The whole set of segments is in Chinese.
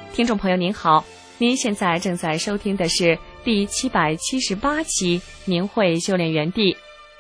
听众朋友您好，您现在正在收听的是第778期明慧修炼园地。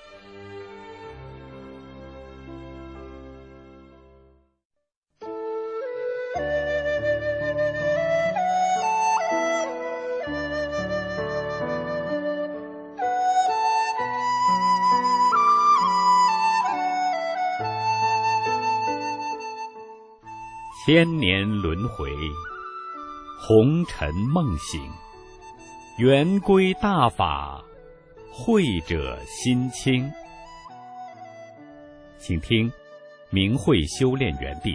千年轮回，红尘梦醒，圆归大法，慧者心清。请听明慧修炼园地。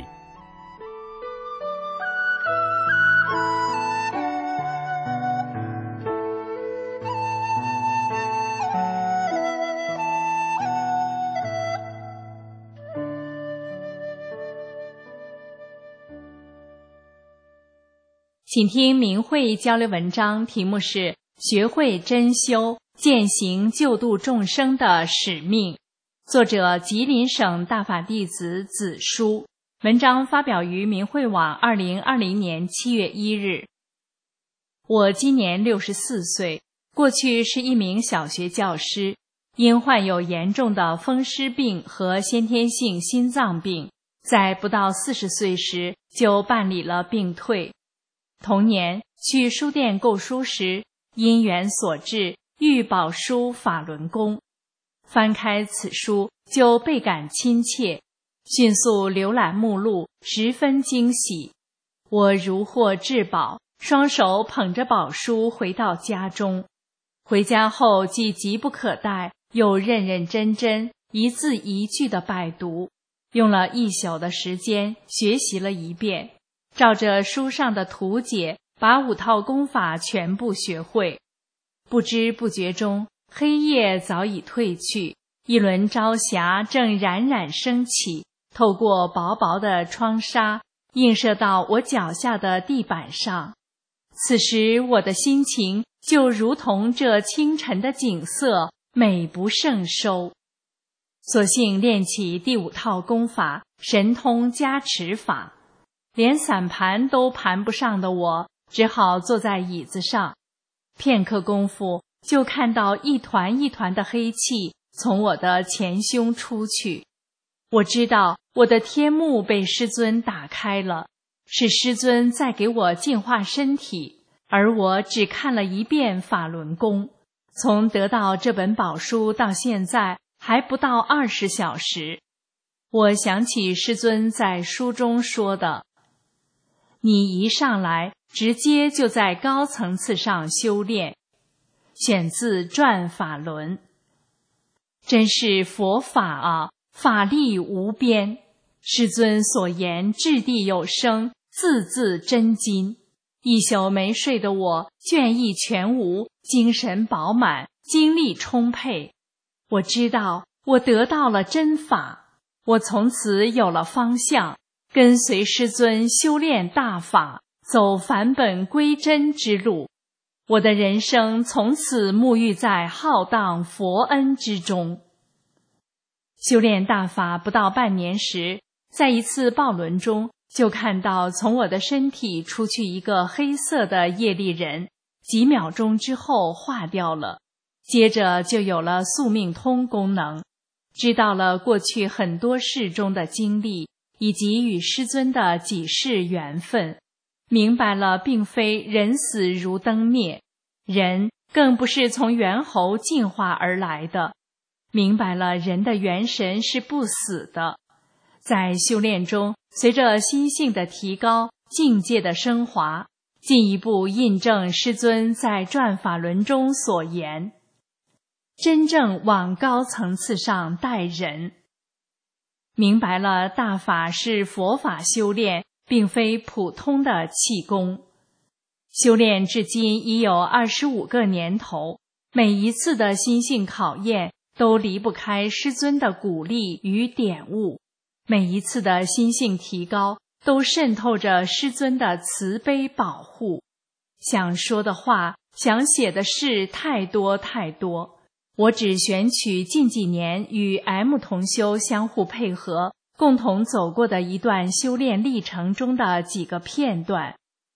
请听明慧交流文章，题目是学会真修，践行救度众生的使命，作者吉林省大法弟子子书，文章发表于明慧网2020年7月1日。我今年64岁，过去是一名小学教师，因患有严重的风湿病和先天性心脏病，在不到40岁时就办理了病退。同年去书店购书时，因缘所致遇宝书法轮功，翻开此书就倍感亲切，迅速浏览目录，十分惊喜。我如获至宝，双手捧着宝书回到家中。回家后既急不可待，又认认真真一字一句地拜读，用了1宿的时间学习了一遍，照着书上的图解，把5套功法全部学会。不知不觉中，黑夜早已褪去，一轮朝霞正冉冉升起，透过薄薄的窗纱，映射到我脚下的地板上。此时我的心情就如同这清晨的景色，美不胜收。索性练起第5套功法神通加持法，连散盘都盘不上的我，只好坐在椅子上。片刻功夫，就看到一团一团的黑气从我的前胸出去。我知道我的天幕被师尊打开了，是师尊在给我净化身体，而我只看了一遍法轮功。从得到这本宝书到现在还不到20小时。我想起师尊在书中说的，你一上来直接就在高层次上修炼，选自转法轮。真是佛法啊，法力无边，师尊所言掷地有声，字字真金。一宿没睡的我倦意全无，精神饱满，精力充沛。我知道我得到了真法，我从此有了方向，跟随师尊修炼大法，走返本归真之路。我的人生从此沐浴在浩荡佛恩之中。修炼大法不到半年时，在一次报轮中，就看到从我的身体出去一个黑色的业力人，几秒钟之后化掉了，接着就有了宿命通功能，知道了过去很多世中的经历，以及与师尊的几世缘分，明白了并非人死如灯灭，人更不是从猿猴进化而来的，明白了人的元神是不死的。在修炼中，随着心性的提高，境界的升华，进一步印证师尊在转法轮中所言，真正往高层次上带人。明白了大法是佛法修炼，并非普通的气功。修炼至今已有25个年头，每一次的心性考验都离不开师尊的鼓励与点悟，每一次的心性提高都渗透着师尊的慈悲保护。想说的话，想写的事太多太多，我只选取近几年与 M 同修相互配合，共同走过的一段修炼历程中的几个片段，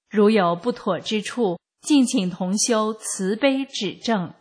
如有不妥之处，敬请同修慈悲指正。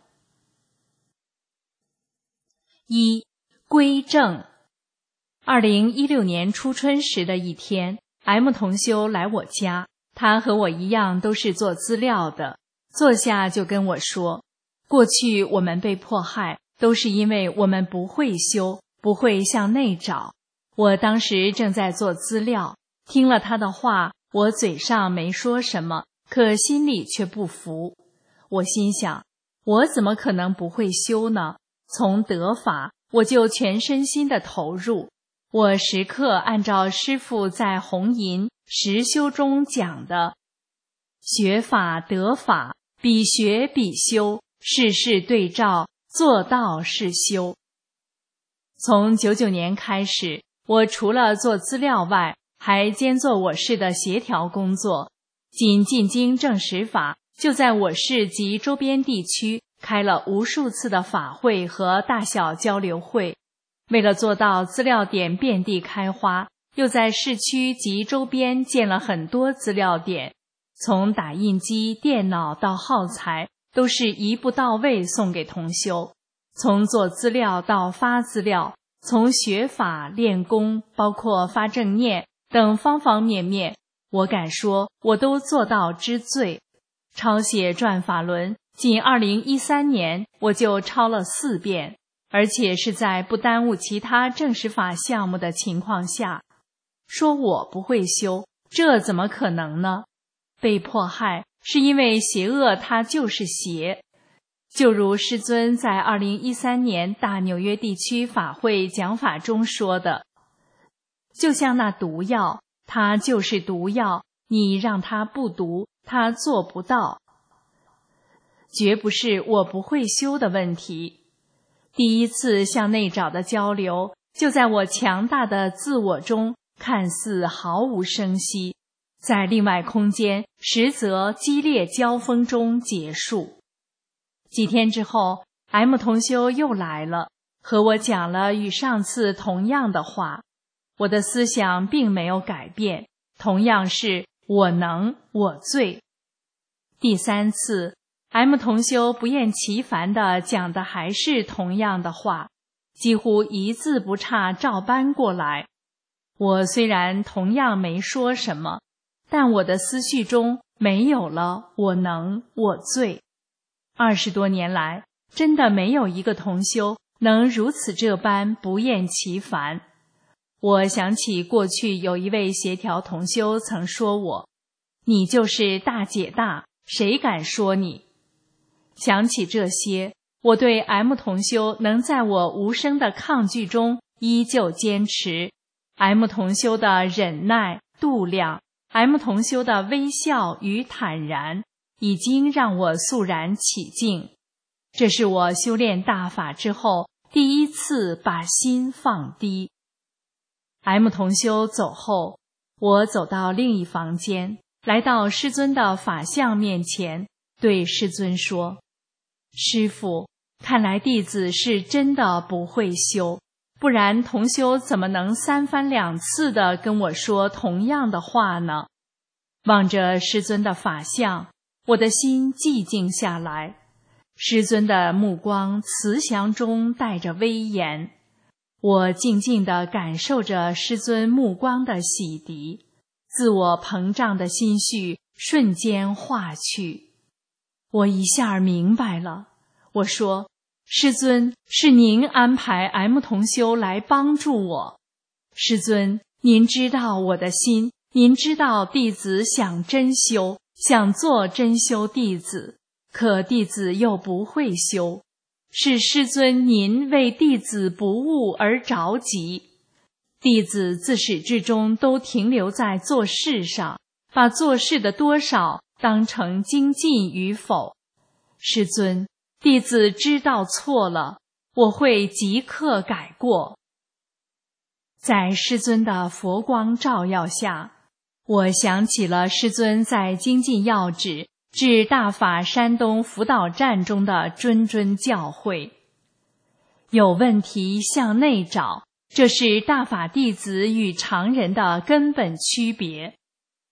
一、归正。2016年初春时的一天， M 同修来我家，他和我一样都是做资料的，坐下就跟我说，过去我们被迫害，都是因为我们不会修，不会向内找。我当时正在做资料，听了他的话，我嘴上没说什么，可心里却不服。我心想，我怎么可能不会修呢？从得法，我就全身心的投入，我时刻按照师父在红银实修中讲的，学法得法，比学比修，事事对照，做到是修。从99年开始，我除了做资料外，还兼做我市的协调工作。仅进京证实法，就在我市及周边地区开了无数次的法会和大小交流会。为了做到资料点遍地开花，又在市区及周边建了很多资料点，从打印机、电脑到耗材，都是一步到位送给同修。从做资料到发资料，从学法练功，包括发正念等方方面面，我敢说我都做到之最。抄写转法轮，仅2013年我就抄了4遍，而且是在不耽误其他证实法项目的情况下。说我不会修，这怎么可能呢？被迫害是因为邪恶它就是邪。就如师尊在2013年大纽约地区法会讲法中说的，就像那毒药，它就是毒药，你让它不毒，它做不到。绝不是我不会修的问题。第一次向内找的交流，就在我强大的自我中，看似毫无声息，在另外空间，实则激烈交锋中结束。几天之后， M 同修又来了，和我讲了与上次同样的话。我的思想并没有改变，同样是我能我最。第3次， M 同修不厌其烦地讲的还是同样的话，几乎一字不差照搬过来。我虽然同样没说什么，但我的思绪中没有了我能我最。20多年来，真的没有一个同修能如此这般不厌其烦。我想起过去有一位协调同修曾说我，你就是大姐大，谁敢说你？想起这些，我对 M 同修能在我无声的抗拒中依旧坚持， M 同修的忍耐度量， M 同修的微笑与坦然，已经让我肃然起敬。这是我修炼大法之后第一次把心放低。M 同修走后，我走到另一房间，来到师尊的法像面前，对师尊说，师父，看来弟子是真的不会修，不然同修怎么能3番2次地跟我说同样的话呢？望着师尊的法像，我的心寂静下来。师尊的目光慈祥中带着威严，我静静地感受着师尊目光的洗涤，自我膨胀的心绪瞬间化去。我一下明白了，我说，师尊，是您安排 M 同修来帮助我。师尊，您知道我的心，您知道弟子想真修，想做真修弟子，可弟子又不会修，是师尊您为弟子不悟而着急。弟子自始至终都停留在做事上，把做事的多少当成精进与否。师尊，弟子知道错了，我会即刻改过。在师尊的佛光照耀下，我想起了师尊在精进要旨至大法山东辅导站中的谆谆教诲。有问题向内找，这是大法弟子与常人的根本区别。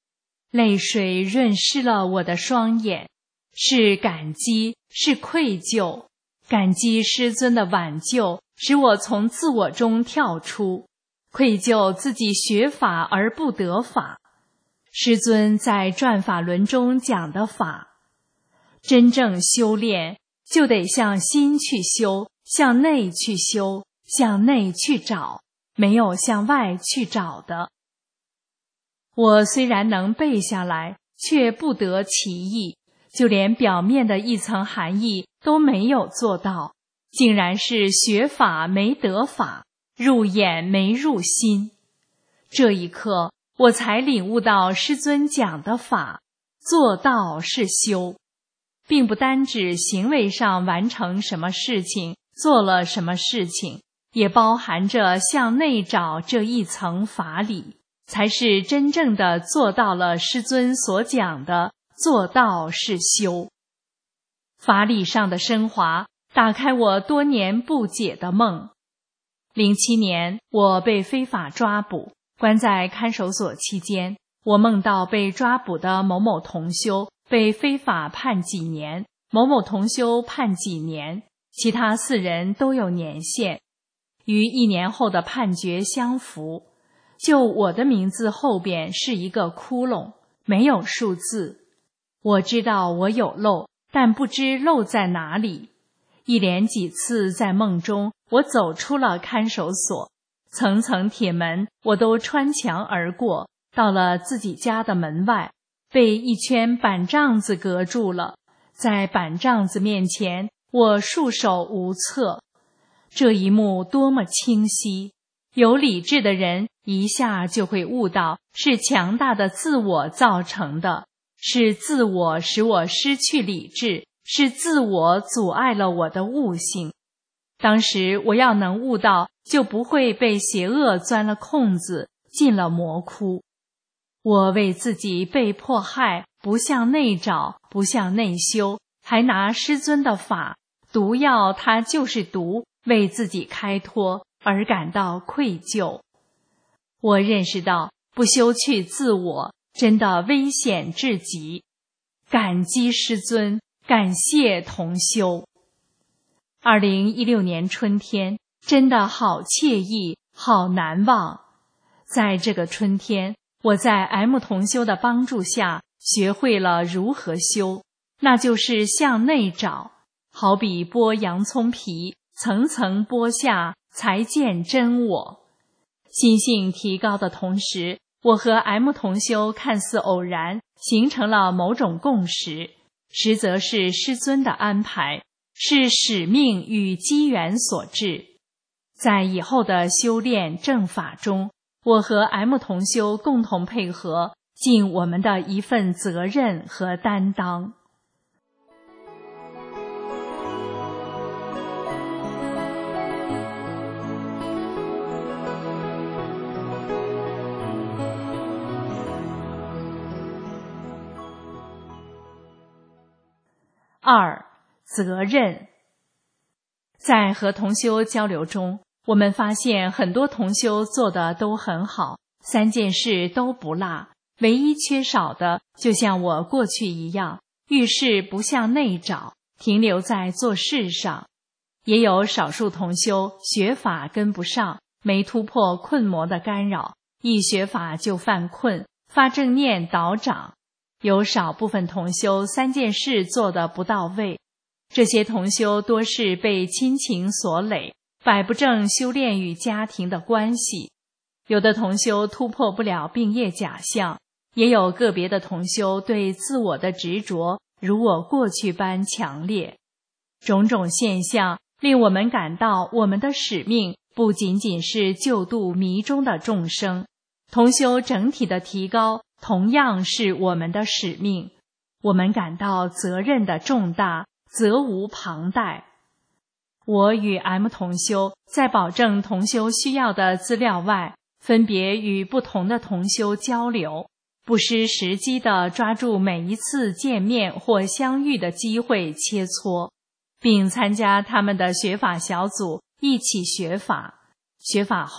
泪水润湿了我的双眼，是感激，是愧疚。感激师尊的挽救，使我从自我中跳出；愧疚自己学法而不得法。师尊在转法轮中讲的法，真正修炼就得向心去修，向内去修，向内去找，没有向外去找的。我虽然能背下来，却不得其意，就连表面的一层含义都没有做到，竟然是学法没得法，入眼没入心。这一刻，我才领悟到师尊讲的法，做到是修，并不单指行为上完成什么事情，做了什么事情，也包含着向内找这一层法理，才是真正的做到了师尊所讲的做到是修。法理上的升华，打开我多年不解的梦。07年，我被非法抓捕，关在看守所期间，我梦到被抓捕的某某同修被非法判几年，某某同修判几年，其他4人都有年限，与1年后的判决相符。就我的名字后边是一个窟窿，没有数字。我知道我有漏，但不知漏在哪里。一连几次在梦中，我走出了看守所，层层铁门我都穿墙而过，到了自己家的门外，被一圈板帐子隔住了。在板帐子面前，我束手无策。这一幕多么清晰！有理智的人一下就会悟到，是强大的自我造成的，是自我使我失去理智，是自我阻碍了我的悟性。当时我要能悟到，就不会被邪恶钻了空子，进了魔窟。我为自己被迫害，不向内找，不向内修，还拿师尊的法，毒药它就是毒，为自己开脱，而感到愧疚。我认识到，不修去自我，真的危险至极。感激师尊，感谢同修。2016年春天，真的好惬意，好难忘。在这个春天，我在 M 同修的帮助下，学会了如何修，那就是向内找，好比剥洋葱皮，层层剥下，才见真我。心性提高的同时，我和 M 同修看似偶然，形成了某种共识，实则是师尊的安排，是使命与机缘所致。在以后的修炼正法中，我和 M 同修共同配合，尽我们的一份责任和担当。2. 责任。在和同修交流中，我们发现很多同修做的都很好，3件事都不落，唯一缺少的，就像我过去一样，遇事不向内找，停留在做事上。也有少数同修学法跟不上，没突破困魔的干扰，一学法就犯困，发正念倒掌。有少部分同修3件事做得不到位，这些同修多是被亲情所累，摆不正修炼与家庭的关系。有的同修突破不了病业假象，也有个别的同修对自我的执着如我过去般强烈。种种现象令我们感到，我们的使命不仅仅是救度迷中的众生，同修整体的提高同样是我们的使命。我们感到责任的重大，责无旁贷。我与 M 同修在保证同修需要的资料外，分别与不同的同修交流，不失时机地抓住每一次见面或相遇的机会切磋，并参加他们的学法小组，一起学法。学法后，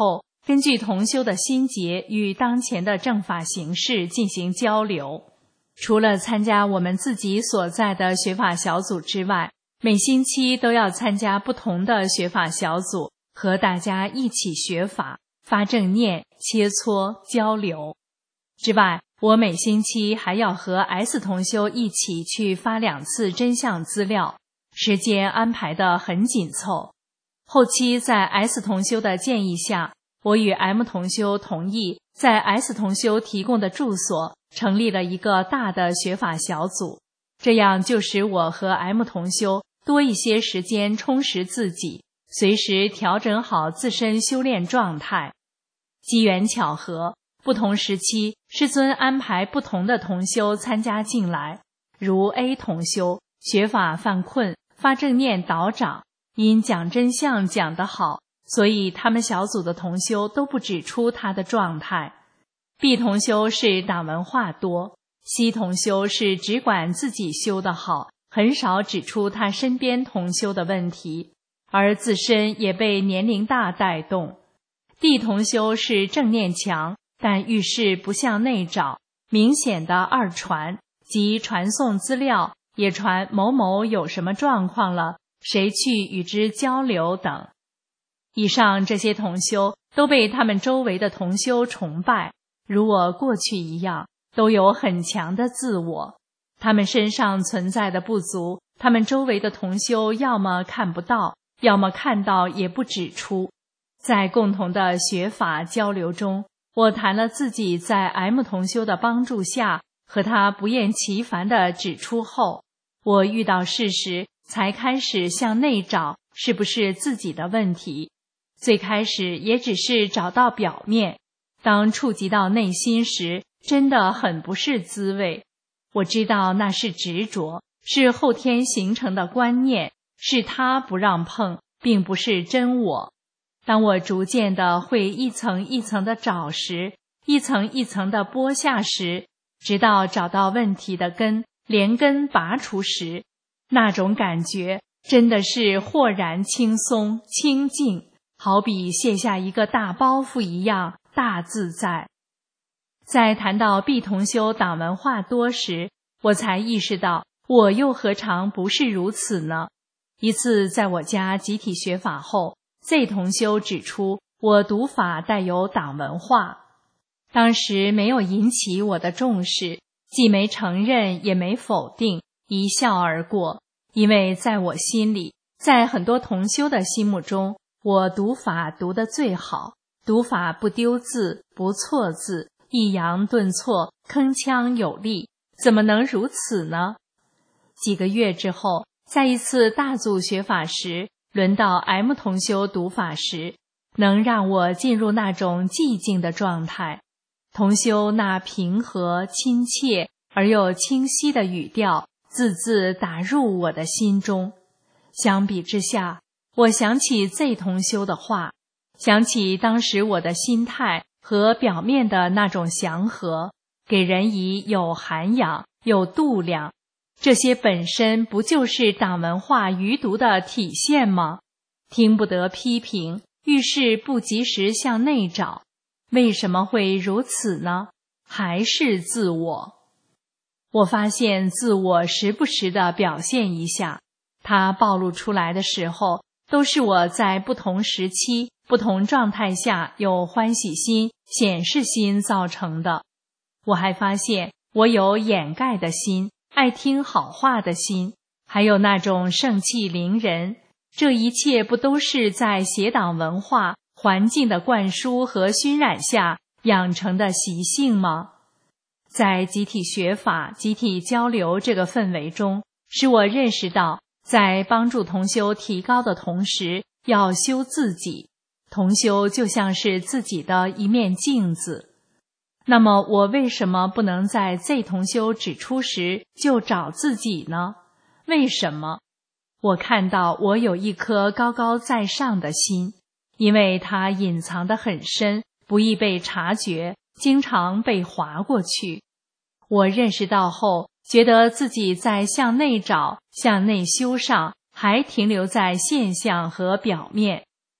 根据同修的心结与当前的正法形势进行交流。除了参加我们自己所在的学法小组之外，每星期都要参加不同的学法小组，和大家一起学法、发正念、切磋、交流。之外，我每星期还要和 S 同修一起去发2次真相资料，时间安排得很紧凑。后期在 S 同修的建议下，我与 M 同修同意在 S 同修提供的住所成立了一个大的学法小组，这样就使我和 M 同修多一些时间充实自己，随时调整好自身修炼状态。机缘巧合，不同时期师尊安排不同的同修参加进来，如 A 同修学法犯困，发正念导长，因讲真相讲得好，所以他们小组的同修都不指出他的状态。B 同修是党文化多， C 同修是只管自己修得好，很少指出他身边同修的问题，而自身也被年龄大带动。D 同修是正念强，但遇事不向内找，明显的二传，即传送资料，也传某某有什么状况了，谁去与之交流等。以上这些同修都被他们周围的同修崇拜，如我过去一样，都有很强的自我。他们身上存在的不足，他们周围的同修要么看不到，要么看到也不指出。在共同的学法交流中，我谈了自己在 M 同修的帮助下和他不厌其烦地指出后，我遇到事时才开始向内找是不是自己的问题。最开始也只是找到表面，当触及到内心时，真的很不是滋味。我知道那是执着，是后天形成的观念，是他不让碰，并不是真我。当我逐渐的会一层一层的找时，一层一层的剥下时，直到找到问题的根，连根拔除时，那种感觉真的是豁然轻松清净，好比卸下一个大包袱一样大自在。在谈到 B 同修党文化多时，我才意识到我又何尝不是如此呢？一次在我家集体学法后， Z 同修指出我读法带有党文化，当时没有引起我的重视，既没承认也没否定，一笑而过。因为在我心里，在很多同修的心目中，我读法读得最好，读法不丢字，不错字，抑扬顿挫，铿锵有力，怎么能如此呢？几个月之后，在一次大组学法时，轮到 M 同修读法时，能让我进入那种寂静的状态。同修那平和、亲切而又清晰的语调，字字打入我的心中。相比之下，我想起 Z 同修的话，想起当时我的心态和表面的那种祥和，给人以有涵养、有度量，这些本身不就是党文化余毒的体现吗？听不得批评，遇事不及时向内找，为什么会如此呢？还是自我。我发现自我时不时地表现一下，它暴露出来的时候，都是我在不同时期、不同状态下有欢喜心、显示心造成的。我还发现我有掩盖的心，爱听好话的心，还有那种盛气凌人，这一切不都是在邪党文化环境的灌输和熏染下养成的习性吗？在集体学法、集体交流这个氛围中，使我认识到，在帮助同修提高的同时，要修自己。同修就像是自己的一面镜子。那么我为什么不能在 Z 同修指出时就找自己呢？为什么？我看到我有一颗高高在上的心，因为它隐藏得很深，不易被察觉，经常被划过去。我认识到后，觉得自己在向内找、向内修上，还停留在现象和表面，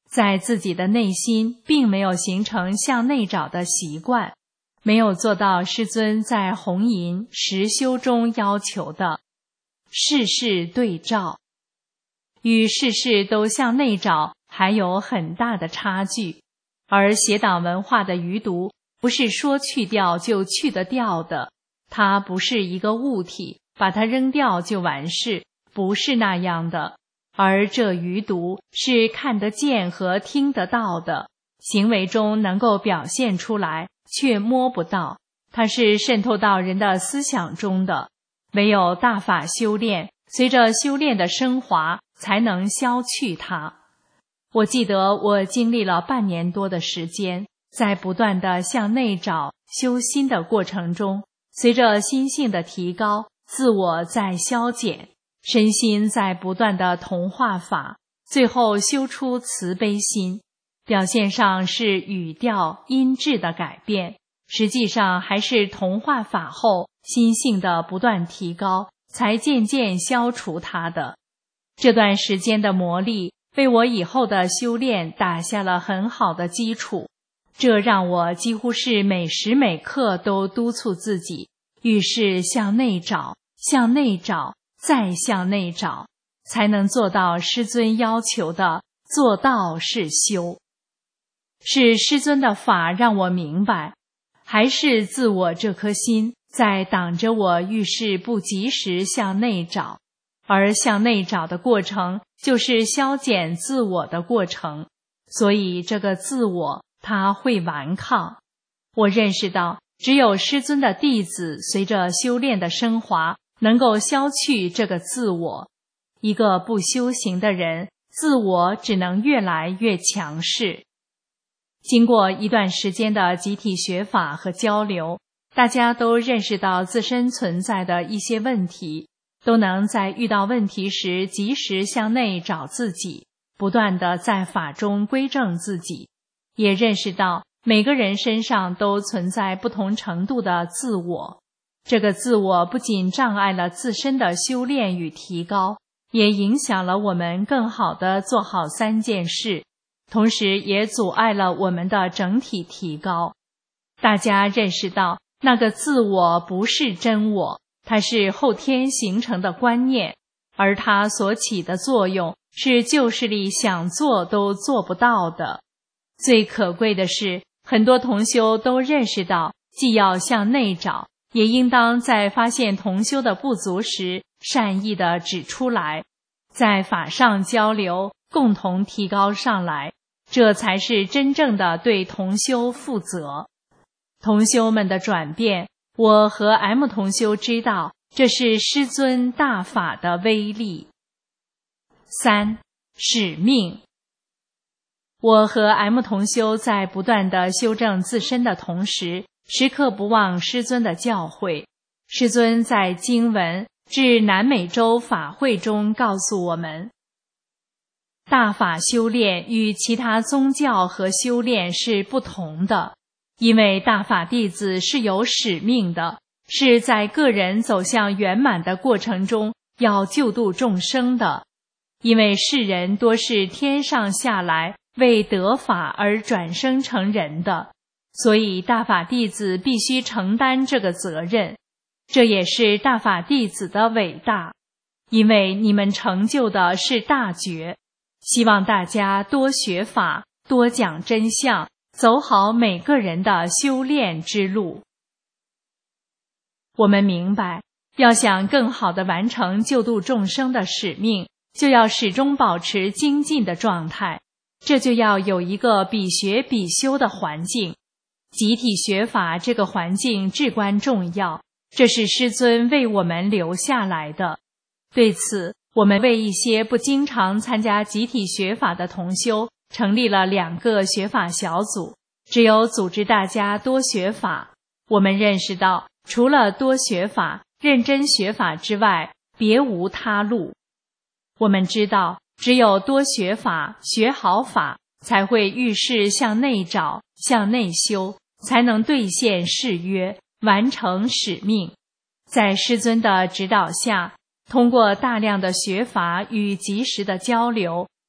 在自己的内心并没有形成向内找的习惯，没有做到师尊在弘淫实修中要求的事事对照，与事事都向内找还有很大的差距。而邪党文化的余毒不是说去掉就去得掉的，它不是一个物体，把它扔掉就完事，不是那样的。而这余毒是看得见和听得到的，行为中能够表现出来，却摸不到，它是渗透到人的思想中的。唯有大法修炼，随着修炼的升华，才能消去它。我记得我经历了半年多的时间，在不断地向内找修心的过程中，随着心性的提高，自我在消减，身心在不断的同化法，最后修出慈悲心。表现上是语调音质的改变，实际上还是同化法后心性的不断提高，才渐渐消除它的。这段时间的磨砺为我以后的修炼打下了很好的基础，这让我几乎是每时每刻都督促自己，遇事向内找，向内找，再向内找，才能做到师尊要求的做到是修。是师尊的法让我明白，还是自我这颗心在挡着我遇事不及时向内找，而向内找的过程就是消减自我的过程，所以这个自我它会顽抗。我认识到，只有师尊的弟子随着修炼的升华，能够消去这个自我。一个不修行的人，自我只能越来越强势。经过一段时间的集体学法和交流，大家都认识到自身存在的一些问题，都能在遇到问题时及时向内找自己，不断地在法中归正自己。也认识到每个人身上都存在不同程度的自我，这个自我不仅障碍了自身的修炼与提高，也影响了我们更好地做好3件事，同时也阻碍了我们的整体提高。大家认识到那个自我不是真我，它是后天形成的观念，而它所起的作用是旧势力想做都做不到的。最可贵的是，很多同修都认识到，既要向内找，也应当在发现同修的不足时善意地指出来，在法上交流，共同提高上来，这才是真正的对同修负责。同修们的转变，我和 M 同修知道，这是师尊大法的威力。3. 使命。我和 M 同修在不断地修正自身的同时，时刻不忘师尊的教诲。师尊在经文至南美洲法会中告诉我们，大法修炼与其他宗教和修炼是不同的，因为大法弟子是有使命的，是在个人走向圆满的过程中要救度众生的。因为世人多是天上下来为得法而转生成人的，所以大法弟子必须承担这个责任。这也是大法弟子的伟大，因为你们成就的是大觉。希望大家多学法，多讲真相，走好每个人的修炼之路。我们明白，要想更好地完成救度众生的使命，就要始终保持精进的状态，这就要有一个比学比修的环境。集体学法这个环境至关重要，这是师尊为我们留下来的。对此，我们为一些不经常参加集体学法的同修成立了2个学法小组，只有组织大家多学法。我们认识到，除了多学法、认真学法之外，别无他路。我们知道，只有多学法、学好法，才会遇事向内找、向内修，才能兑现誓约，完成使命。在师尊的指导下，通过大量的学法与及时的交流，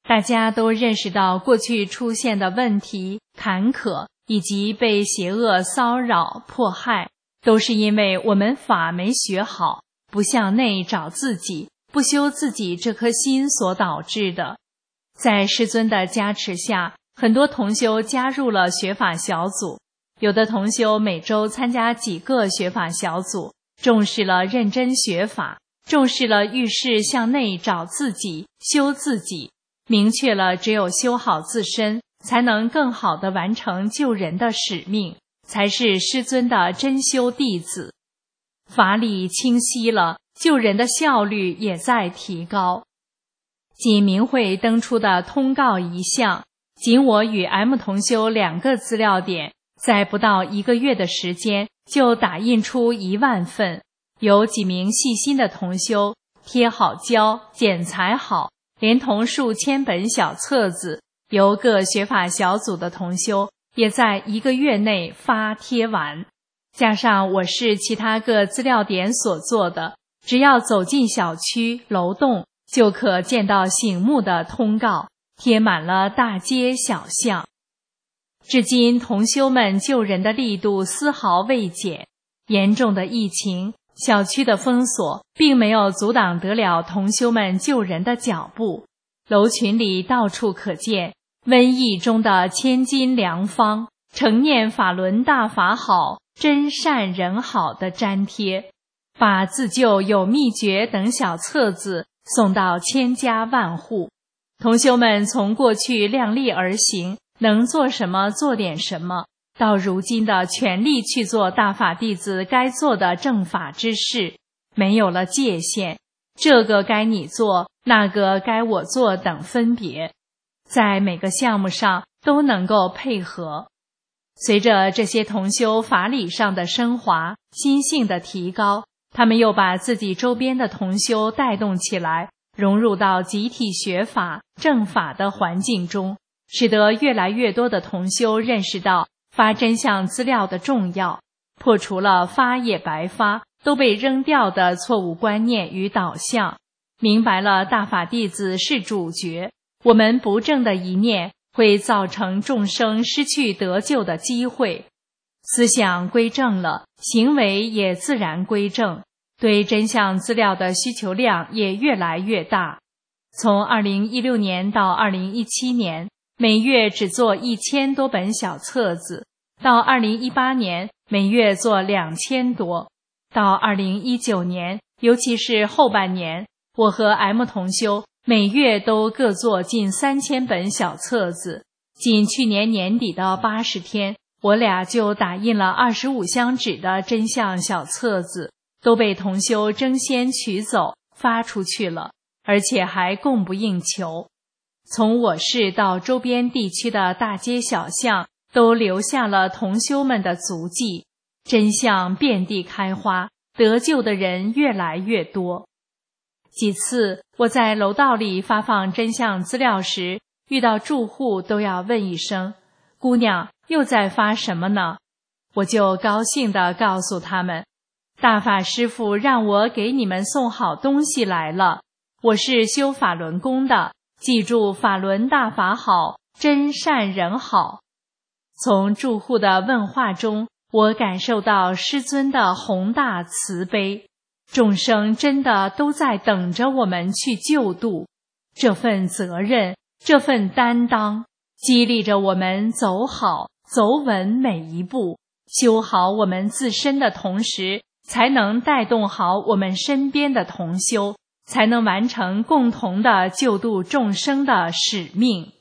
大家都认识到过去出现的问题、坎坷，以及被邪恶骚扰、迫害，都是因为我们法没学好，不向内找自己，不修自己这颗心所导致的。在师尊的加持下，很多同修加入了学法小组，有的同修每周参加几个学法小组，重视了认真学法，重视了遇事向内找自己，修自己，明确了只有修好自身，才能更好地完成救人的使命，才是师尊的真修弟子。法理清晰了，救人的效率也在提高。仅明慧登出的通告一项，仅我与 M 同修2个资料点，在不到1个月的时间就打印出1万份，有几名细心的同修贴好胶，剪裁好，连同数千本小册子，由各学法小组的同修也在1个月内发贴完。加上我市其他各资料点所做的，只要走进小区、楼栋，就可见到醒目的通告，贴满了大街小巷。至今同修们救人的力度丝毫未减，严重的疫情、小区的封锁并没有阻挡得了同修们救人的脚步。楼群里到处可见瘟疫中的千金良方、承念法轮大法好、真善人好的粘贴，把自救有秘诀等小册子送到千家万户。同修们从过去量力而行，能做什么做点什么，到如今的全力去做大法弟子该做的正法之事，没有了界限，这个该你做，那个该我做等分别，在每个项目上都能够配合。随着这些同修法理上的升华，心性的提高，他们又把自己周边的同修带动起来，融入到集体学法、正法的环境中，使得越来越多的同修认识到发真相资料的重要，破除了发也白发都被扔掉的错误观念与导向，明白了大法弟子是主角，我们不正的一念会造成众生失去得救的机会。思想归正了，行为也自然归正，对真相资料的需求量也越来越大。从2016年到2017年，每月只做1000多本小册子，到2018年每月做2000多，到2019年，尤其是后半年，我和 M 同修每月都各做近3000本小册子，仅去年年底的80天，我俩就打印了25箱纸的真相小册子，都被同修争先取走发出去了，而且还供不应求。从我市到周边地区的大街小巷都留下了同修们的足迹，真相遍地开花，得救的人越来越多。几次我在楼道里发放真相资料时，遇到住户都要问一声：姑娘又在发什么呢？我就高兴地告诉他们，大法师父让我给你们送好东西来了，我是修法轮功的，记住法轮大法好，真善人好。从住户的问话中，我感受到师尊的宏大慈悲，众生真的都在等着我们去救度，这份责任，这份担当，激励着我们走好走稳每一步，修好我们自身的同时，才能带动好我们身边的同修，才能完成共同的救度众生的使命。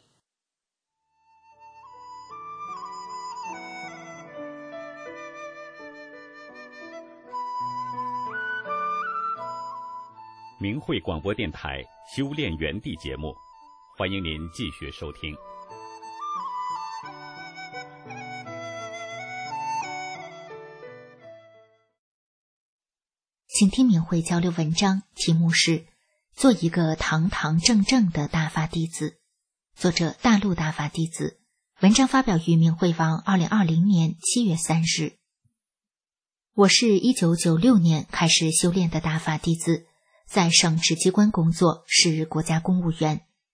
明慧广播电台修炼园地节目，欢迎您继续收听。 请听明慧交流文章，题目是做一个堂堂正正的大法弟子，作者大陆大法弟子，文章发表于明慧网2020年7月3日。我是1996年开始修炼的大法弟子，在省直机关工作，是国家公务员。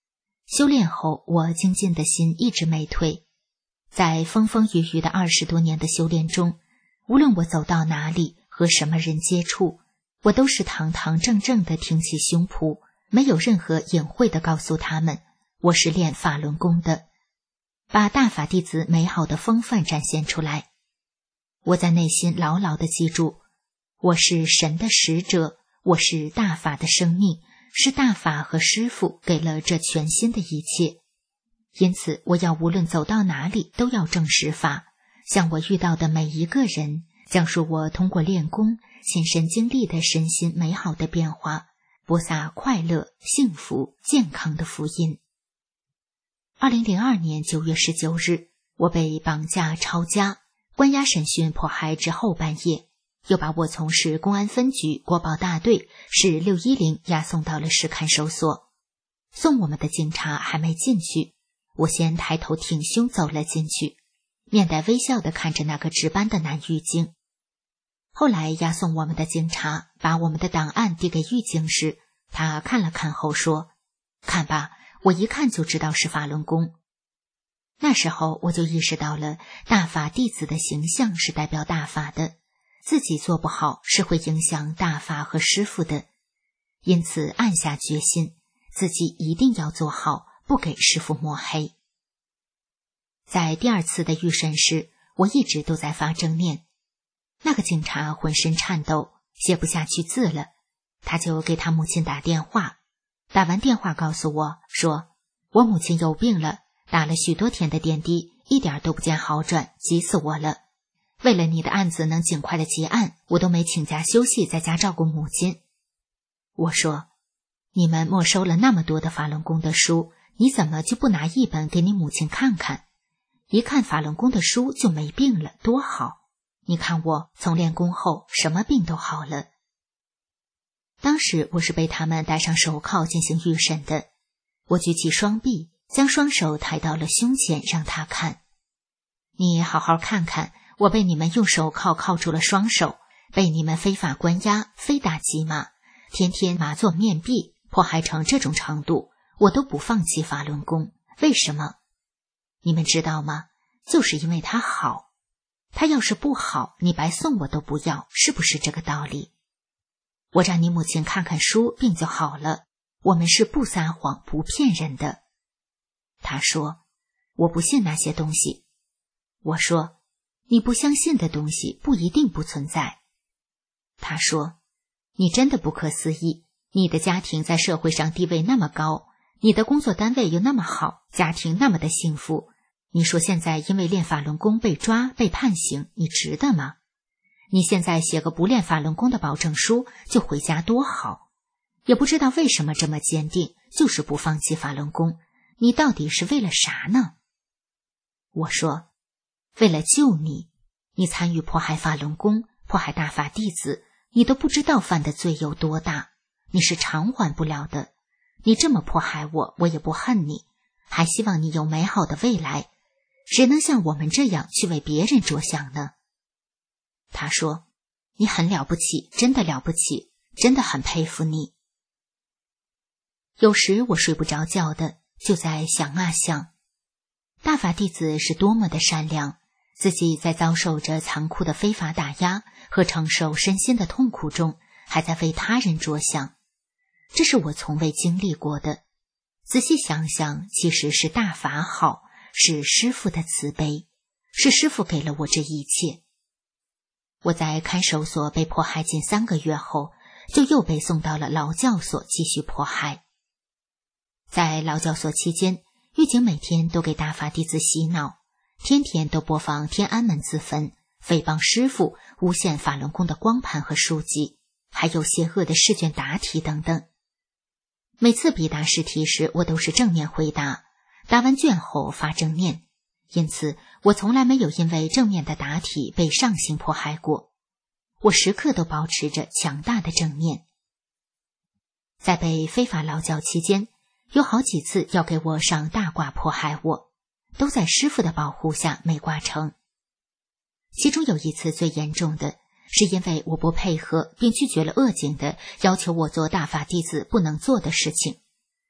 修炼后，我精进的心一直没退。在风风雨雨的20多年的修炼中，无论我走到哪里，和什么人接触，我都是堂堂正正地挺起胸脯，没有任何隐晦地告诉他们，我是练法轮功的，把大法弟子美好的风范展现出来。我在内心牢牢地记住，我是神的使者，我是大法的生命，是大法和师父给了这全新的一切。因此，我要无论走到哪里都要证实法，向我遇到的每一个人讲述我通过练功亲身经历的身心美好的变化，播撒快乐、幸福、健康的福音。2002年9月19日，我被绑架抄家，关押审讯迫害至后半夜，又把我从市公安分局国保大队市610押送到了市看守所。送我们的警察还没进去，我先抬头挺胸走了进去，面带微笑地看着那个值班的男狱警。后来押送我们的警察把我们的档案递给狱警时，他看了看后说：“看吧，我一看就知道是法轮功。”那时候我就意识到了大法弟子的形象是代表大法的，自己做不好是会影响大法和师父的，因此暗下决心，自己一定要做好，不给师父抹黑。在第2次的预审时，我一直都在发正念。那个警察浑身颤抖，写不下去字了，他就给他母亲打电话。打完电话告诉我说，我母亲有病了，打了许多天的点滴，一点都不见好转，急死我了。为了你的案子能尽快的结案，我都没请假休息，在家照顾母亲。我说，你们没收了那么多的法轮功的书，你怎么就不拿一本给你母亲看看？一看法轮功的书就没病了，多好！你看我从练功后什么病都好了。当时我是被他们戴上手铐进行预审的，我举起双臂，将双手抬到了胸前让他看。你好好看看，我被你们用手铐铐住了双手，被你们非法关押，非打即骂，天天麻醉面壁，迫害成这种程度，我都不放弃法轮功。为什么？你们知道吗？就是因为他好。他要是不好，你白送我都不要，是不是这个道理？我让你母亲看看书，病就好了。我们是不撒谎、不骗人的。他说，我不信那些东西。我说，你不相信的东西不一定不存在。他说，你真的不可思议，你的家庭在社会上地位那么高，你的工作单位又那么好，家庭那么的幸福，你说现在因为练法轮功被抓被判刑，你值得吗？你现在写个不练法轮功的保证书就回家多好，也不知道为什么这么坚定，就是不放弃法轮功，你到底是为了啥呢？我说，为了救你，你参与迫害法轮功，迫害大法弟子，你都不知道犯的罪有多大，你是偿还不了的。你这么迫害我，我也不恨你，还希望你有美好的未来，谁能像我们这样去为别人着想呢？他说，你很了不起，真的了不起，真的很佩服你。有时我睡不着觉的，就在想啊想，大法弟子是多么的善良，自己在遭受着残酷的非法打压和承受身心的痛苦中，还在为他人着想，这是我从未经历过的。仔细想想，其实是大法好，是师父的慈悲，是师父给了我这一切。我在看守所被迫害近3个月后，就又被送到了劳教所继续迫害。在劳教所期间，狱警每天都给大法弟子洗脑，天天都播放天安门自焚、诽谤师父、诬陷法轮功的光盘和书籍，还有邪恶的试卷答题等等。每次比答试题时，我都是正面回答，答完卷后发正念，因此我从来没有因为正面的答题被上刑迫害过。我时刻都保持着强大的正念。在被非法劳教期间，有好几次要给我上大挂迫害我，都在师父的保护下没挂成。其中有一次最严重的，是因为我不配合并拒绝了恶警的要求我做大法弟子不能做的事情，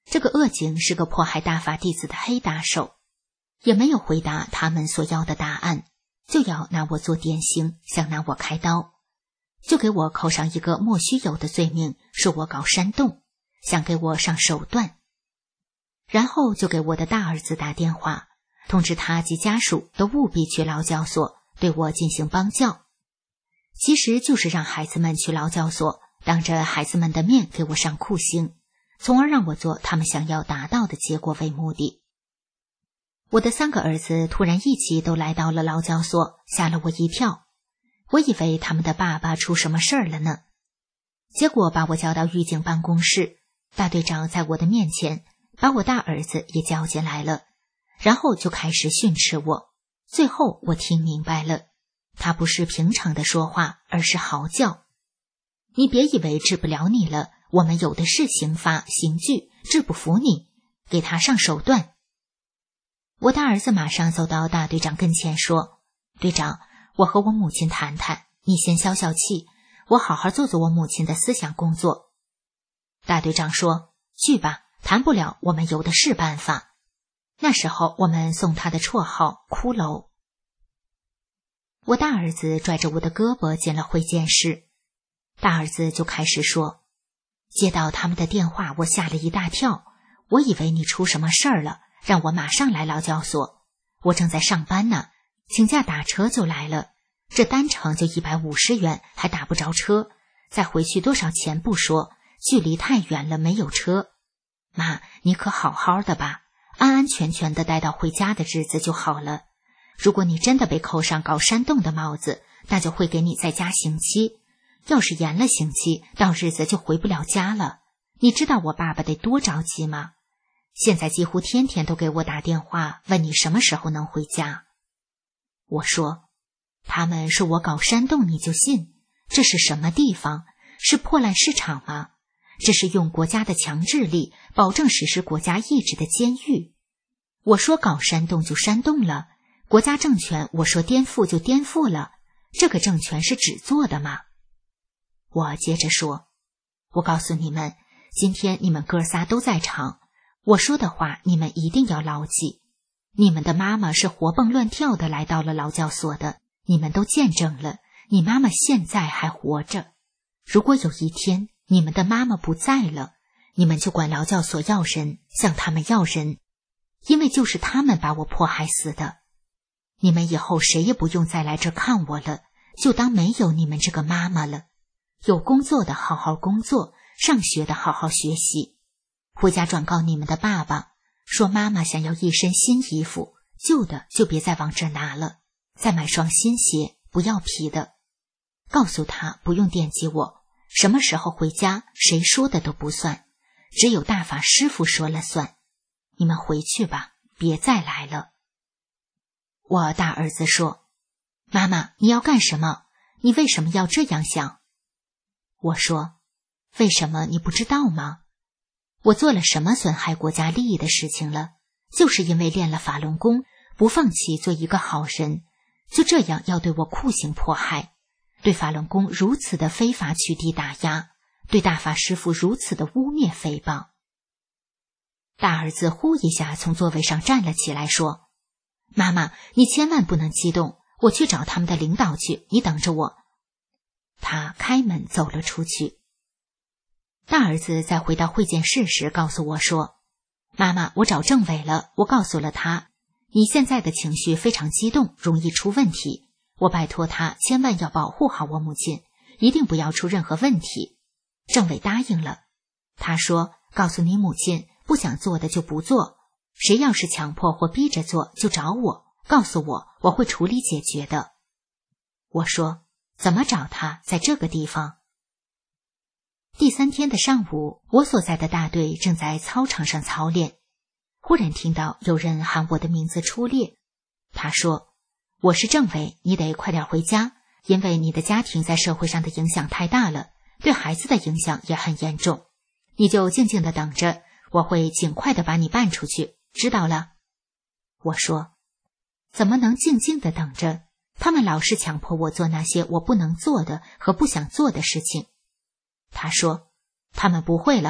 这个恶警是个迫害大法弟子的黑打手，也没有回答他们所要的答案，就要拿我做典刑，想拿我开刀，就给我扣上一个莫须有的罪名，说我搞煽动，想给我上手段。然后就给我的大儿子打电话，通知他及家属都务必去劳教所对我进行帮教，其实就是让孩子们去劳教所，当着孩子们的面给我上酷刑，从而让我做他们想要达到的结果为目的。我的3个儿子突然一起都来到了劳教所，吓了我一跳，我以为他们的爸爸出什么事儿了呢。结果把我叫到狱警办公室，大队长在我的面前把我大儿子也叫进来了，然后就开始训斥我。最后我听明白了，他不是平常的说话，而是嚎叫。你别以为治不了你了，我们有的是刑罚刑具，治不服你，给他上手段。我大儿子马上走到大队长跟前说，队长，我和我母亲谈谈，你先消消气，我好好做做我母亲的思想工作。大队长说，去吧，谈不了，我们有的是办法。那时候我们送他的绰号骷髅。我大儿子拽着我的胳膊进了会见室，大儿子就开始说，接到他们的电话，我吓了一大跳，我以为你出什么事儿了，让我马上来劳教所。我正在上班呢，请假打车就来了，这单程就150元，还打不着车，再回去多少钱不说，距离太远了，没有车。妈，你可好好的吧，安安全全的待到回家的日子就好了。如果你真的被扣上搞煽动的帽子，那就会给你在家刑期，要是延了刑期，到日子就回不了家了。你知道我爸爸得多着急吗？现在几乎天天都给我打电话，问你什么时候能回家。我说，他们说我搞煽动你就信？这是什么地方？是破烂市场吗？这是用国家的强制力保证实施国家意志的监狱。我说搞煽动就煽动了，国家政权我说颠覆就颠覆了，这个政权是纸做的吗？我接着说，我告诉你们，今天你们哥仨都在场，我说的话你们一定要牢记。你们的妈妈是活蹦乱跳的来到了劳教所的，你们都见证了，你妈妈现在还活着。如果有一天你们的妈妈不在了，你们就管劳教所要人，向他们要人，因为就是他们把我迫害死的。你们以后谁也不用再来这看我了，就当没有你们这个妈妈了。有工作的好好工作，上学的好好学习。回家转告你们的爸爸，说妈妈想要一身新衣服，旧的就别再往这拿了，再买双新鞋，不要皮的。告诉他不用惦记我，什么时候回家谁说的都不算，只有大法师父说了算。你们回去吧，别再来了。我大儿子说，妈妈，你要干什么？你为什么要这样想？我说，为什么你不知道吗？我做了什么损害国家利益的事情了？就是因为练了法轮功，不放弃做一个好人，就这样要对我酷刑迫害，对法轮功如此的非法取缔打压，对大法师父如此的污蔑诽谤。大儿子呼一下从座位上站了起来说，妈妈，你千万不能激动，我去找他们的领导去，你等着我。他开门走了出去。大儿子在回到会见室时告诉我说，妈妈，我找政委了，我告诉了他，你现在的情绪非常激动，容易出问题，我拜托他千万要保护好我母亲，一定不要出任何问题。政委答应了，他说，告诉你母亲，不想做的就不做，谁要是强迫或逼着做就找我，告诉我，我会处理解决的。我说，怎么找他？在这个地方。第3天的上午，我所在的大队正在操场上操练，忽然听到有人喊我的名字出列。他说，我是政委，你得快点回家，因为你的家庭在社会上的影响太大了，对孩子的影响也很严重，你就静静地等着，我会尽快地把你办出去，知道了？我说，怎么能静静地等着？他们老是强迫我做那些我不能做的和不想做的事情。他说，他们不会了，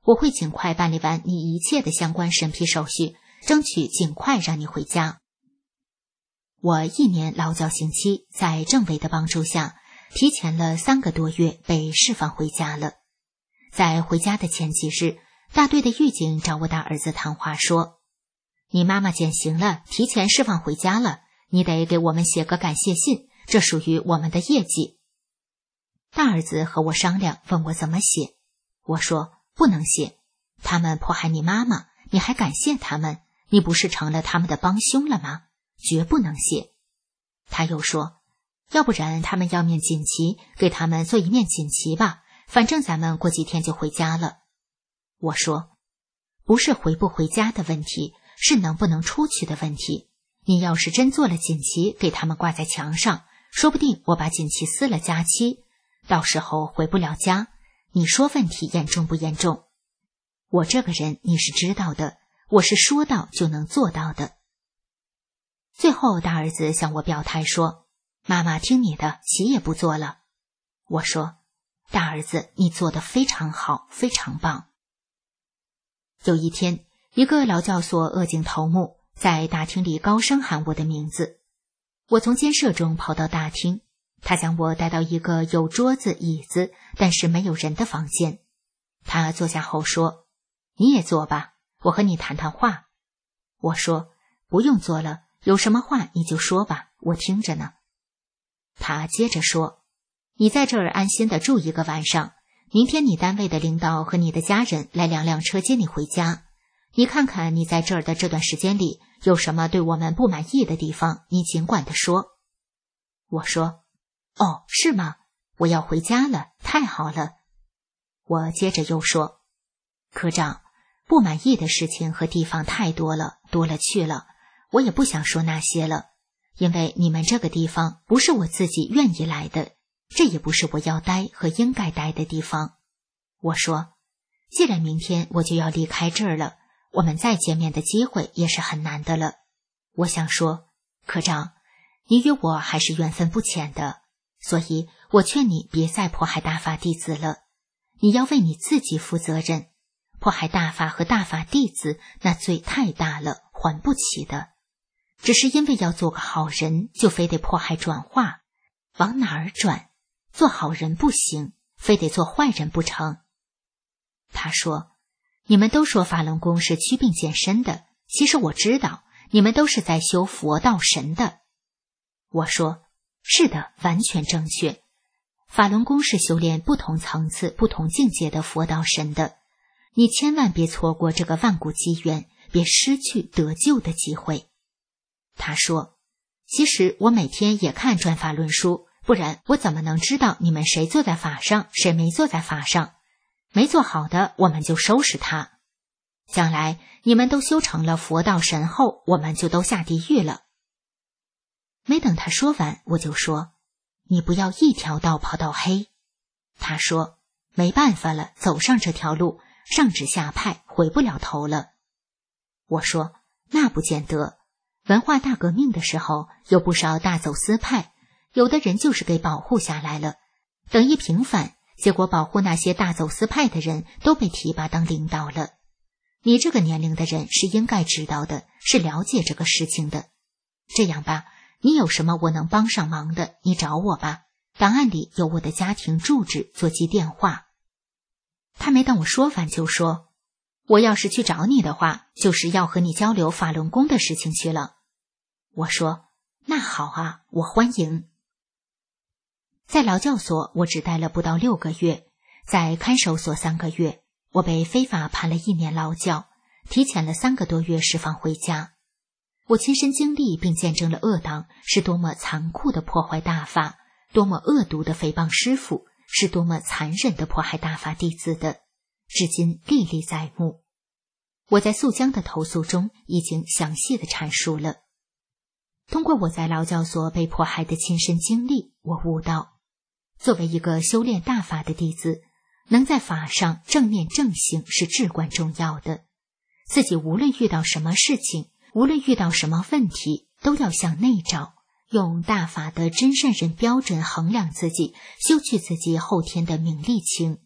我会尽快办理完你一切的相关审批手续，争取尽快让你回家。我1年劳教刑期在政委的帮助下，提前了3个多月被释放回家了。在回家的前几日，大队的狱警找我大儿子谈话说，你妈妈减刑了，提前释放回家了，你得给我们写个感谢信，这属于我们的业绩。大儿子和我商量，问我怎么写。我说不能写，他们迫害你妈妈，你还感谢他们，你不是成了他们的帮凶了吗？绝不能写。他又说，要不然他们要面锦旗，给他们做一面锦旗吧，反正咱们过几天就回家了。我说，不是回不回家的问题，是能不能出去的问题。你要是真做了锦旗，给他们挂在墙上，说不定我把锦旗撕了加漆，到时候回不了家，你说问题严重不严重？我这个人你是知道的，我是说到就能做到的。最后大儿子向我表态说，妈妈听你的，旗也不做了。我说，大儿子，你做得非常好，非常棒。有一天，一个劳教所恶警头目在大厅里高声喊我的名字。我从监舍中跑到大厅，他将我带到一个有桌子椅子但是没有人的房间。他坐下后说，你也坐吧，我和你谈谈话。我说，不用坐了，有什么话你就说吧，我听着呢。他接着说，你在这儿安心的住一个晚上，明天你单位的领导和你的家人来2辆车接你回家。你看看你在这儿的这段时间里有什么对我们不满意的地方，你尽管的说。我说，哦，是吗？我要回家了，太好了。我接着又说，科长，不满意的事情和地方太多了，多了去了，我也不想说那些了，因为你们这个地方不是我自己愿意来的，这也不是我要待和应该待的地方。我说，既然明天我就要离开这儿了，我们再见面的机会也是很难的了。我想说，科长，你与我还是缘分不浅的，所以我劝你别再迫害大法弟子了，你要为你自己负责任。迫害大法和大法弟子，那罪太大了，还不起的。只是因为要做个好人，就非得迫害转化，往哪儿转？做好人不行，非得做坏人不成。他说，你们都说法轮功是祛病健身的，其实我知道，你们都是在修佛道神的。我说，是的，完全正确。法轮功是修炼不同层次、不同境界的佛道神的，你千万别错过这个万古机缘，别失去得救的机会。他说，其实我每天也看转法论书，不然我怎么能知道你们谁坐在法上，谁没坐在法上？没做好的，我们就收拾他。将来你们都修成了佛道神后，我们就都下地狱了。没等他说完，我就说，你不要一条道跑到黑。他说，没办法了，走上这条路，上指下派，回不了头了。我说，那不见得。文化大革命的时候，有不少大走私派，有的人就是给保护下来了。等一平反，结果保护那些大走私派的人都被提拔当领导了。你这个年龄的人是应该知道的，是了解这个事情的。这样吧，你有什么我能帮上忙的，你找我吧。档案里有我的家庭住址、座机电话。他没等我说完就说，我要是去找你的话，就是要和你交流法轮功的事情去了。我说，那好啊，我欢迎。在劳教所我只待了不到6个月，在看守所3个月，我被非法判了1年劳教，提前了3个多月释放回家。我亲身经历并见证了恶党是多么残酷的破坏大法，多么恶毒的诽谤师父，是多么残忍的迫害大法弟子的，至今历历在目。我在肃江的投诉中已经详细的阐述了。通过我在劳教所被迫害的亲身经历，我悟到，作为一个修炼大法的弟子，能在法上正面正行是至关重要的。自己无论遇到什么事情，无论遇到什么问题，都要向内找，用大法的真善人标准衡量自己，修去自己后天的名利情。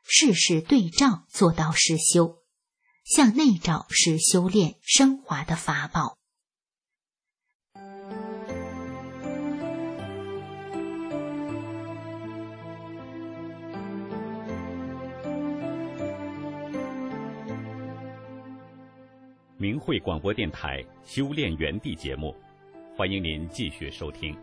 事事对照，做到实修。向内找是修炼升华的法宝。 明慧广播电台修炼园地节目，欢迎您继续收听。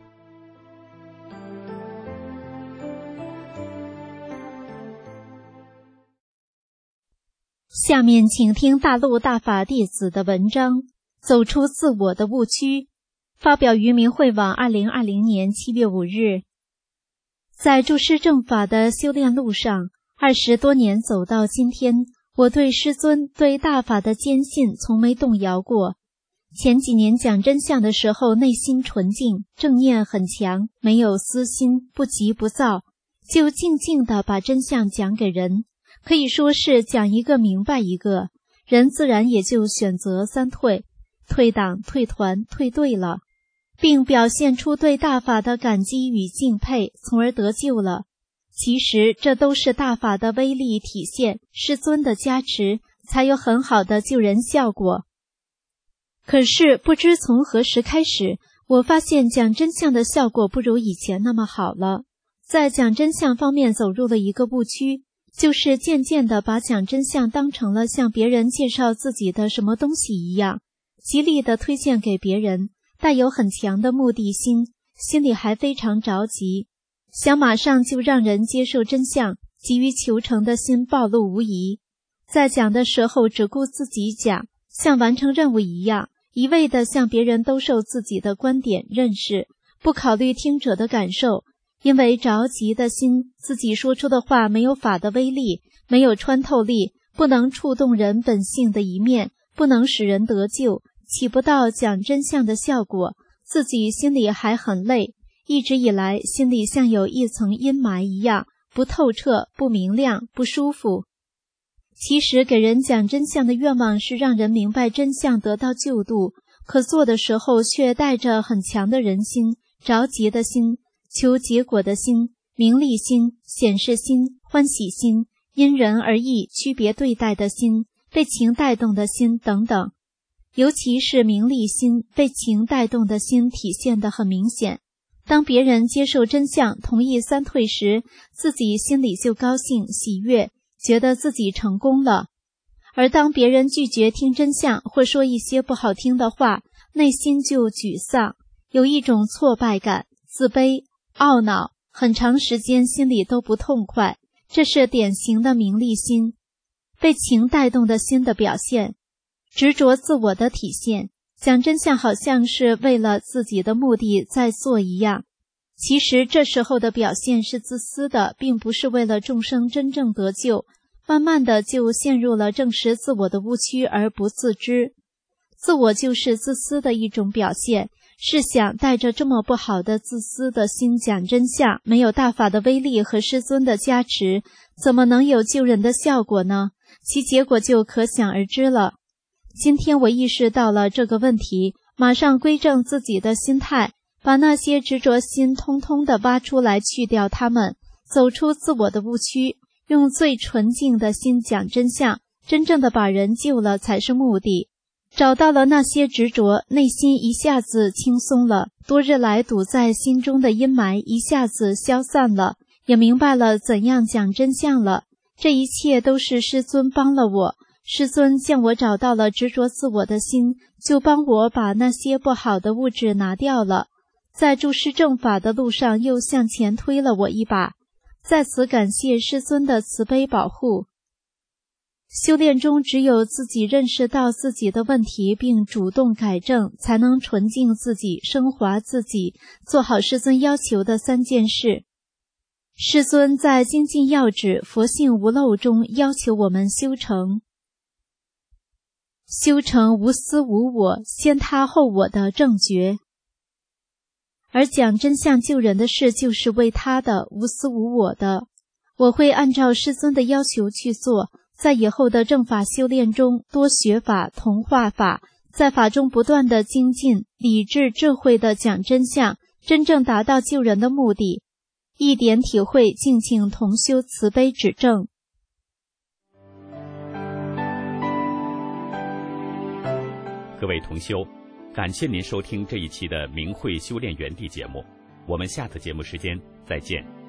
下面请听大陆大法弟子的文章《走出自我的误区》，发表于明慧网2020年7月5日。在注释正法的修炼路上，20多年走到今天，我对师尊、对大法的坚信从没动摇过。前几年讲真相的时候，内心纯净，正念很强，没有私心，不急不躁，就静静地把真相讲给人，可以说是讲一个明白一个，人自然也就选择三退：退党、退团、退队了，并表现出对大法的感激与敬佩，从而得救了。其实这都是大法的威力体现，师尊的加持，才有很好的救人效果。可是不知从何时开始，我发现讲真相的效果不如以前那么好了。在讲真相方面走入了一个误区，就是渐渐地把讲真相当成了向别人介绍自己的什么东西一样，极力地推荐给别人，带有很强的目的心，心里还非常着急，想马上就让人接受真相，急于求成的心暴露无遗。在讲的时候只顾自己讲，像完成任务一样，一味地向别人兜售自己的观点认识，不考虑听者的感受。因为着急的心，自己说出的话没有法的威力，没有穿透力，不能触动人本性的一面，不能使人得救，起不到讲真相的效果，自己心里还很累，一直以来心里像有一层阴霾一样，不透彻，不明亮，不舒服。其实给人讲真相的愿望是让人明白真相，得到救度，可做的时候却带着很强的人心，着急的心，求结果的心，名利心，显示心，欢喜心，因人而异，区别对待的心，被情带动的心等等。尤其是名利心，被情带动的心体现得很明显。当别人接受真相，同意三退时，自己心里就高兴喜悦，觉得自己成功了。而当别人拒绝听真相，或说一些不好听的话，内心就沮丧，有一种挫败感，自卑懊恼，很长时间心里都不痛快，这是典型的名利心，被情带动的心的表现，执着自我的体现。讲真相好像是为了自己的目的在做一样，其实这时候的表现是自私的，并不是为了众生真正得救，慢慢的就陷入了证实自我的误区而不自知。自我就是自私的一种表现，试想带着这么不好的自私的心讲真相，没有大法的威力和师尊的加持，怎么能有救人的效果呢？其结果就可想而知了。今天我意识到了这个问题，马上归正自己的心态，把那些执着心通通的挖出来，去掉它们，走出自我的误区，用最纯净的心讲真相，真正的把人救了才是目的。找到了那些执着，内心一下子轻松了，多日来堵在心中的阴霾一下子消散了，也明白了怎样讲真相了。这一切都是师尊帮了我，师尊见我找到了执着自我的心，就帮我把那些不好的物质拿掉了，在注释正法的路上又向前推了我一把，在此感谢师尊的慈悲保护。修炼中只有自己认识到自己的问题并主动改正，才能纯净自己，升华自己，做好师尊要求的3件事。师尊在精进要旨佛性无漏中要求我们修成无私无我，先他后我的正觉。而讲真相救人的事就是为他的，无私无我的。我会按照师尊的要求去做，在以后的正法修炼中多学法同化法，在法中不断的精进，理智智慧的讲真相，真正达到救人的目的。一点体会，敬请同修慈悲指正。 各位同修，感谢您收听这一期的明慧修炼园地节目，我们下次节目时间再见。